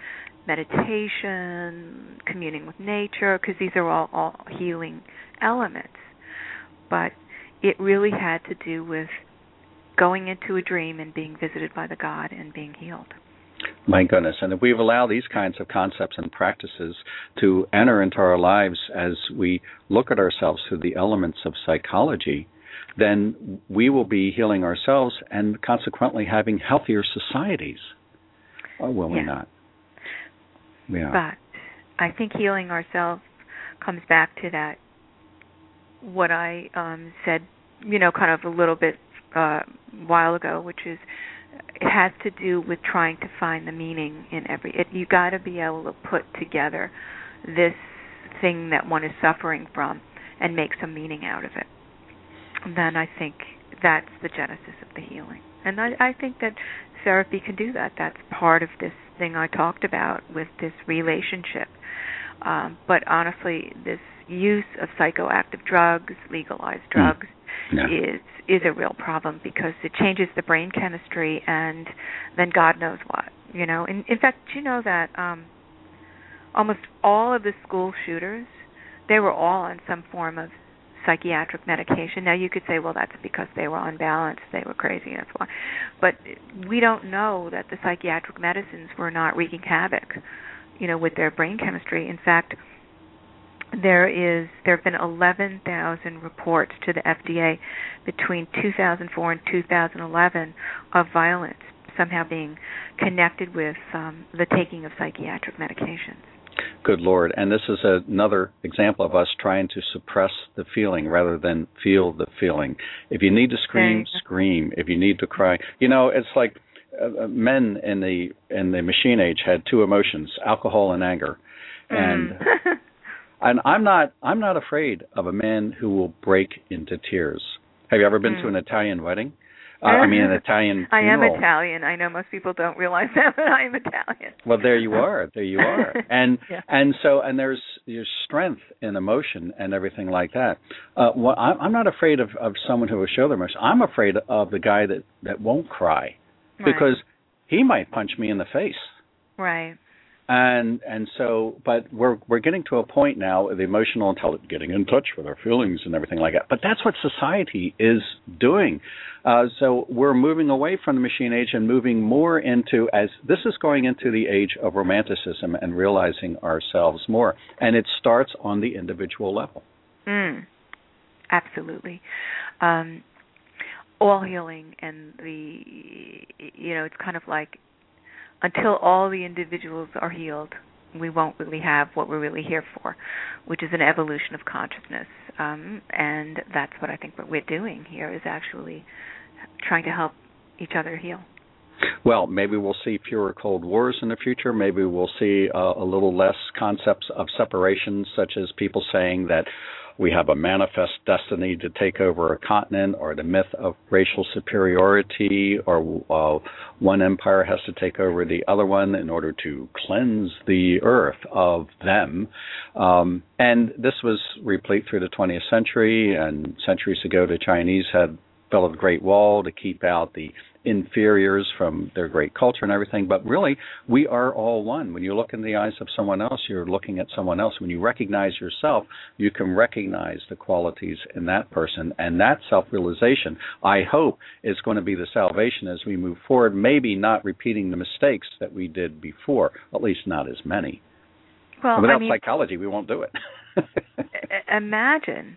meditation, communing with nature, because these are all, all healing elements. But it really had to do with going into a dream and being visited by the god and being healed. My goodness. And if we've allowed these kinds of concepts and practices to enter into our lives as we look at ourselves through the elements of psychology, then we will be healing ourselves and consequently having healthier societies. Or will we yeah. not? Yeah. But I think healing ourselves comes back to that, what I um, said, you know, kind of a little bit uh, while ago, which is it has to do with trying to find the meaning in every. It, you got to be able to put together this thing that one is suffering from and make some meaning out of it. And then I think that's the genesis of the healing. And I, I think that therapy can do that. That's part of this thing I talked about with this relationship. Um, but honestly, this use of psychoactive drugs, legalized drugs, mm. yeah. is is a real problem because it changes the brain chemistry, and then God knows what. You know, in, in fact, you know that um, almost all of the school shooters, they were all on some form of psychiatric medication. Now, you could say, well, that's because they were unbalanced, they were crazy, that's why. But we don't know that the psychiatric medicines were not wreaking havoc, you know, with their brain chemistry. In fact, there is there have been eleven thousand reports to the F D A between two thousand four and two thousand eleven of violence somehow being connected with um, the taking of psychiatric medications. Good Lord. And this is another example of us trying to suppress the feeling rather than feel the feeling. If you need to scream, scream. If you need to cry. You know, it's like uh, men in the in the machine age had two emotions, alcohol and anger. And mm. and I'm not I'm not afraid of a man who will break into tears. Have you ever been mm. to an Italian wedding? Uh, I mean, an Italian funeral. I am Italian. I know most people don't realize that, but I am Italian. Well, there you are. There you are. And yeah. and so and there's there's strength in emotion and everything like that. Uh, well, I'm not afraid of, of someone who will show their emotion. I'm afraid of the guy that, that won't cry because right. he might punch me in the face. Right. And and so, but we're we're getting to a point now of the emotional intelligence, getting in touch with our feelings and everything like that. But that's what society is doing. Uh, so we're moving away from the machine age and moving more into, as this is going into the age of romanticism and realizing ourselves more. And it starts on the individual level. Mm, absolutely. Um, all healing and the, you know, it's kind of like, until all the individuals are healed, we won't really have what we're really here for, which is an evolution of consciousness. Um, and that's what I think what we're doing here is actually trying to help each other heal. Well, maybe we'll see fewer Cold Wars in the future. Maybe we'll see uh, a little less concepts of separation, such as people saying that we have a manifest destiny to take over a continent, or the myth of racial superiority, or uh, one empire has to take over the other one in order to cleanse the earth of them. Um, and this was replete through the twentieth century, and centuries ago the Chinese had built a Great Wall to keep out the inferiors from their great culture and everything. But really, we are all one. When you look in the eyes of someone else, you're looking at someone else. When you recognize yourself, you can recognize the qualities in that person. And that self-realization, I hope, is going to be the salvation as we move forward, maybe not repeating the mistakes that we did before, at least not as many. Well, without I mean, psychology, we won't do it. Imagine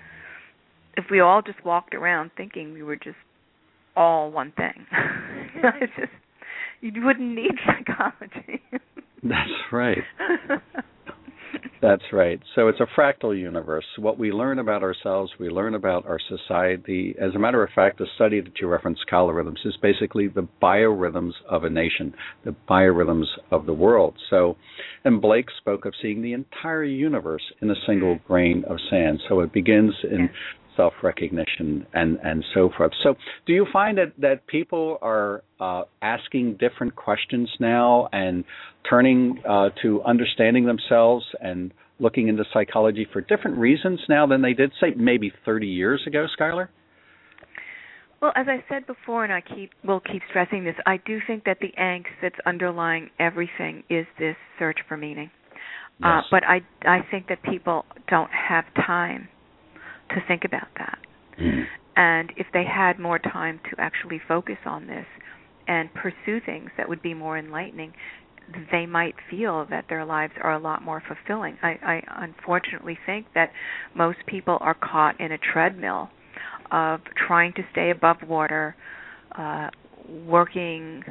if we all just walked around thinking we were just all one thing. It's just, you wouldn't need psychology. That's right. That's right. So it's a fractal universe. What we learn about ourselves, we learn about our society. As a matter of fact, the study that you referenced, Rhythms, is basically the biorhythms of a nation, the biorhythms of the world. So, and Blake spoke of seeing the entire universe in a single grain of sand. So it begins in yes. self-recognition and, and so forth. So do you find that, that people are uh, asking different questions now and turning uh, to understanding themselves and looking into psychology for different reasons now than they did, say, maybe thirty years ago, Skylar? Well, as I said before, and I keep will keep stressing this, I do think that the angst that's underlying everything is this search for meaning. Yes. Uh, but I, I think that people don't have time to think about that. Mm. And if they had more time to actually focus on this and pursue things that would be more enlightening, they might feel that their lives are a lot more fulfilling. I, I unfortunately think that most people are caught in a treadmill of trying to stay above water, uh, working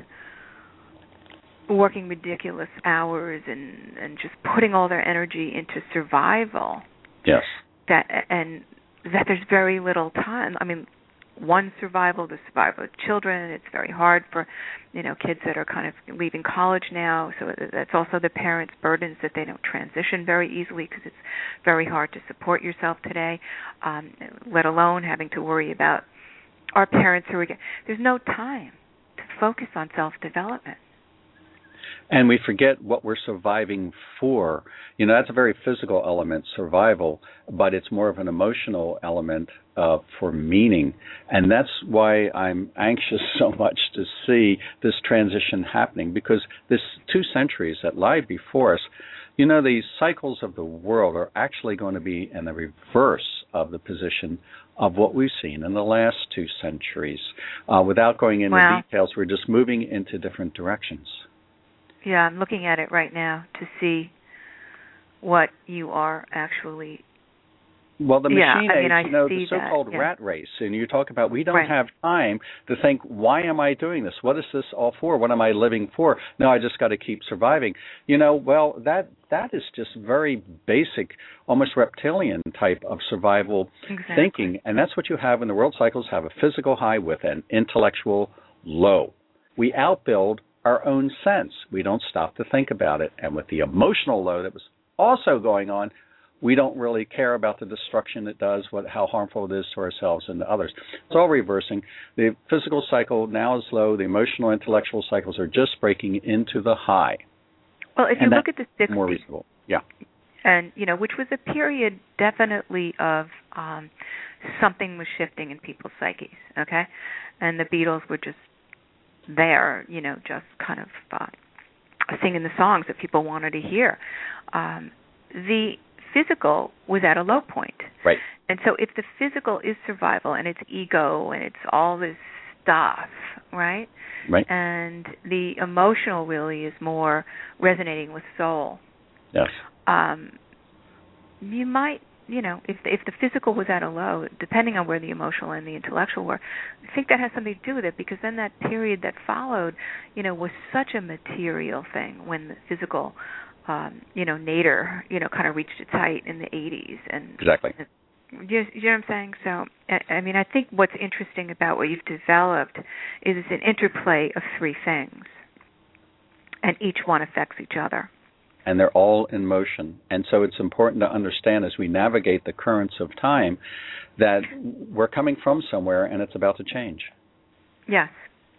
working ridiculous hours and, and just putting all their energy into survival. Yes. That and that there's very little time. I mean, one, survival, the survival of children. It's very hard for, you know, kids that are kind of leaving college now. So that's also the parents' burdens that they don't transition very easily because it's very hard to support yourself today, um, let alone having to worry about our parents who are getting. There's no time to focus on self-development. And we forget what we're surviving for. You know, that's a very physical element, survival, but it's more of an emotional element uh, for meaning. And that's why I'm anxious so much to see this transition happening, because this two centuries that lie before us, you know, the cycles of the world are actually going to be in the reverse of the position of what we've seen in the last two centuries. Uh, without going into wow. details, we're just moving into different directions. Yeah, I'm looking at it right now to see what you are actually. Well, the machine yeah, I mean, age, I you know, see the so-called that, yeah. rat race, and you talk about we don't right. have time to think, why am I doing this? What is this all for? What am I living for? No, I just got to keep surviving. You know, well, that that is just very basic, almost reptilian type of survival exactly. thinking, and that's what you have when the world cycles have a physical high with an intellectual low. We outbuild our own sense. We don't stop to think about it. And with the emotional low that was also going on, we don't really care about the destruction it does, what how harmful it is to ourselves and to others. It's all reversing. The physical cycle now is low. The emotional, intellectual cycles are just breaking into the high. Well, if and you look at the sixties, more reasonable. Yeah. And, you know, which was a period definitely of um, something was shifting in people's psyches, okay? And the Beatles were just there, you know, just kind of uh, singing the songs that people wanted to hear. Um, the physical was at a low point. Right. And so if the physical is survival and it's ego and it's all this stuff, right? Right. And the emotional really is more resonating with soul. Yes. Um, you might, you know, if the, if the physical was at a low, depending on where the emotional and the intellectual were, I think that has something to do with it, because then that period that followed, you know, was such a material thing when the physical, um, you know, nadir, you know, kind of reached its height in the eighties. And exactly. You, you know what I'm saying? So, I, I mean, I think what's interesting about what you've developed is it's an interplay of three things, and each one affects each other. And they're all in motion. And so it's important to understand as we navigate the currents of time that we're coming from somewhere and it's about to change. Yes.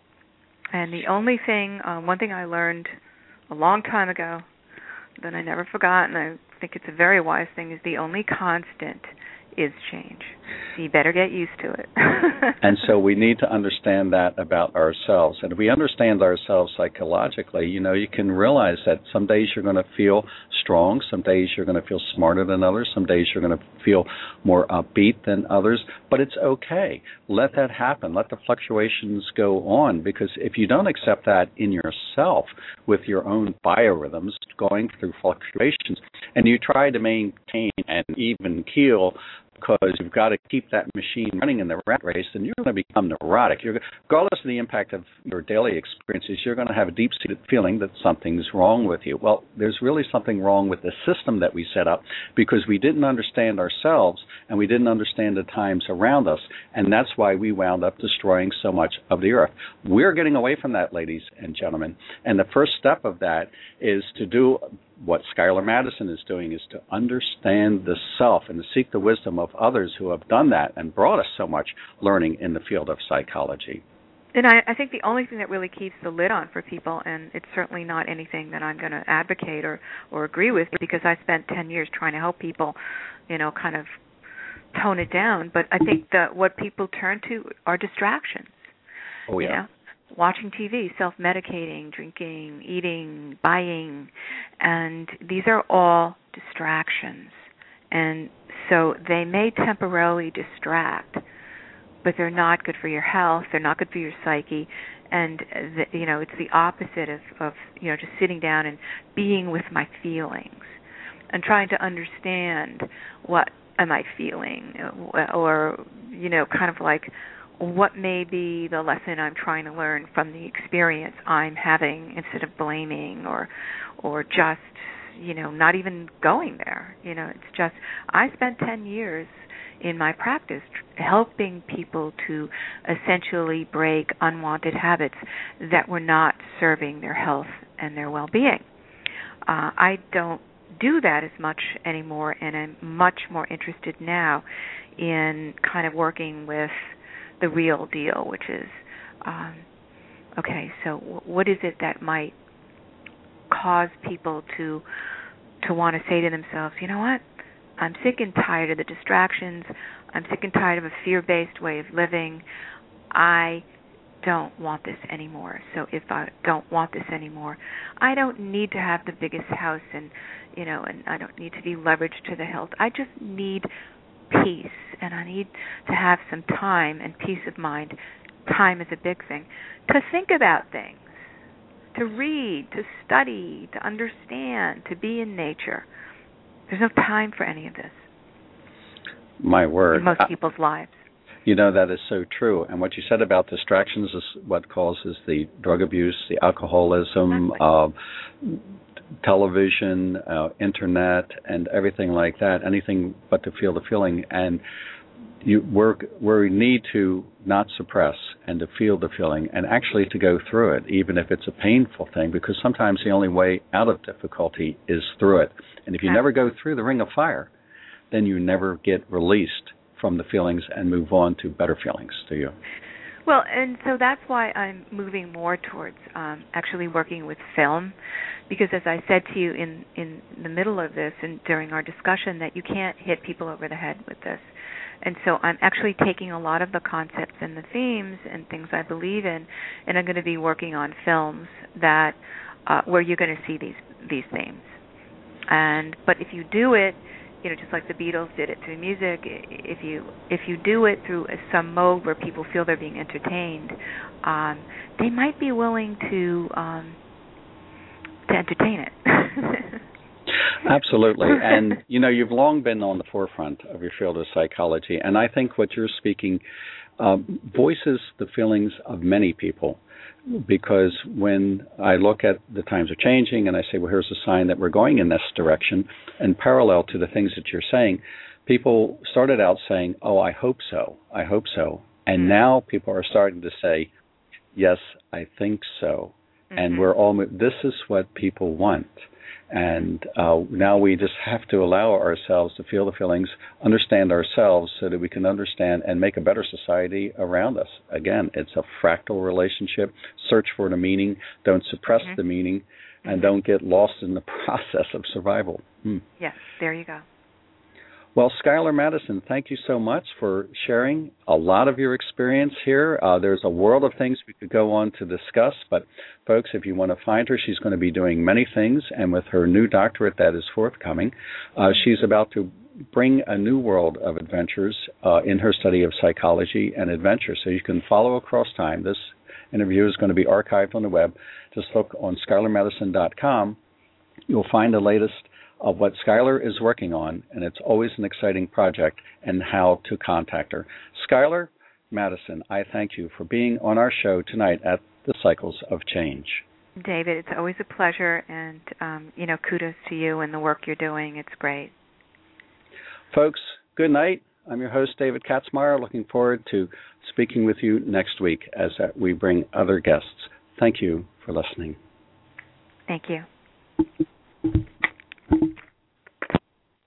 And the only thing, uh, one thing I learned a long time ago that I never forgot, and I think it's a very wise thing, is the only constant is change. So you better get used to it. And so we need to understand that about ourselves. And if we understand ourselves psychologically, you know, you can realize that some days you're going to feel strong, some days you're going to feel smarter than others, some days you're going to feel more upbeat than others, but it's okay. Let that happen. Let the fluctuations go on, because if you don't accept that in yourself with your own biorhythms going through fluctuations, and you try to maintain an even keel because you've got to keep that machine running in the rat race, then you're going to become neurotic. You're, regardless of the impact of your daily experiences, you're going to have a deep-seated feeling that something's wrong with you. Well, there's really something wrong with the system that we set up because we didn't understand ourselves and we didn't understand the times around us, and that's why we wound up destroying so much of the earth. We're getting away from that, ladies and gentlemen, and the first step of that is to do what Skylar Madison is doing, is to understand the self and to seek the wisdom of others who have done that and brought us so much learning in the field of psychology. And I, I think the only thing that really keeps the lid on for people, and it's certainly not anything that I'm going to advocate or, or agree with, because I spent ten years trying to help people, you know, kind of tone it down. But I think that what people turn to are distractions. Oh, yeah. You know? Watching T V, self-medicating, drinking, eating, buying, and these are all distractions. And so they may temporarily distract, but they're not good for your health, they're not good for your psyche, and the, you know, it's the opposite of, of, you know, just sitting down and being with my feelings and trying to understand what am I feeling, or, you know, kind of like, what may be the lesson I'm trying to learn from the experience I'm having, instead of blaming or or just, you know, not even going there. You know, it's just, I spent ten years in my practice helping people to essentially break unwanted habits that were not serving their health and their well-being. Uh, I don't do that as much anymore, and I'm much more interested now in kind of working with the real deal, which is, um, okay, so w- what is it that might cause people to to want to say to themselves, you know what, I'm sick and tired of the distractions, I'm sick and tired of a fear-based way of living, I don't want this anymore. So if I don't want this anymore, I don't need to have the biggest house, and, you know, and I don't need to be leveraged to the hilt. I just need peace, and I need to have some time and peace of mind. Time is a big thing. To think about things, to read, to study, to understand, to be in nature. There's no time for any of this. My word. In most people's I, lives. You know, that is so true. And what you said about distractions is what causes the drug abuse, the alcoholism, Exactly. uh, television, uh, internet, and everything like that, anything but to feel the feeling. And you we're, we need to not suppress and to feel the feeling and actually to go through it, even if it's a painful thing, because sometimes the only way out of difficulty is through it. And if you never go through the ring of fire, then you never get released from the feelings and move on to better feelings, do you? Well, and so that's why I'm moving more towards um, actually working with film, because as I said to you in, in the middle of this and during our discussion, that you can't hit people over the head with this. And so I'm actually taking a lot of the concepts and the themes and things I believe in, and I'm going to be working on films that uh, where you're going to see these these themes. And but if you do it, you know, just like the Beatles did it through music, if you if you do it through some mode where people feel they're being entertained, um, they might be willing to um, to entertain it. Absolutely. And, you know, you've long been on the forefront of your field of psychology, and I think what you're speaking um, voices the feelings of many people, because when I look at the times are changing and I say, well, here's a sign that we're going in this direction, and parallel to the things that you're saying, people started out saying, oh, I hope so, I hope so. And mm-hmm. now people are starting to say, yes, I think so. Mm-hmm. And we're all, this is what people want. And uh, now we just have to allow ourselves to feel the feelings, understand ourselves so that we can understand and make a better society around us. Again, it's a fractal relationship. Search for the meaning. Don't suppress mm-hmm. the meaning. And mm-hmm. don't get lost in the process of survival. Hmm. Yes, there you go. Well, Skylar Madison, thank you so much for sharing a lot of your experience here. Uh, there's a world of things we could go on to discuss, but folks, if you want to find her, she's going to be doing many things, and with her new doctorate that is forthcoming, uh, she's about to bring a new world of adventures uh, in her study of psychology and adventure. So you can follow across time. This interview is going to be archived on the web. Just look on skylar madison dot com. You'll find the latest of what Skylar is working on, and it's always an exciting project, and how to contact her. Skylar Madison, I thank you for being on our show tonight at the Cycles of Change. David, it's always a pleasure, and um, you know, kudos to you and the work you're doing. It's great. Folks, good night. I'm your host, David Katzmaier, looking forward to speaking with you next week as we bring other guests. Thank you for listening. Thank you.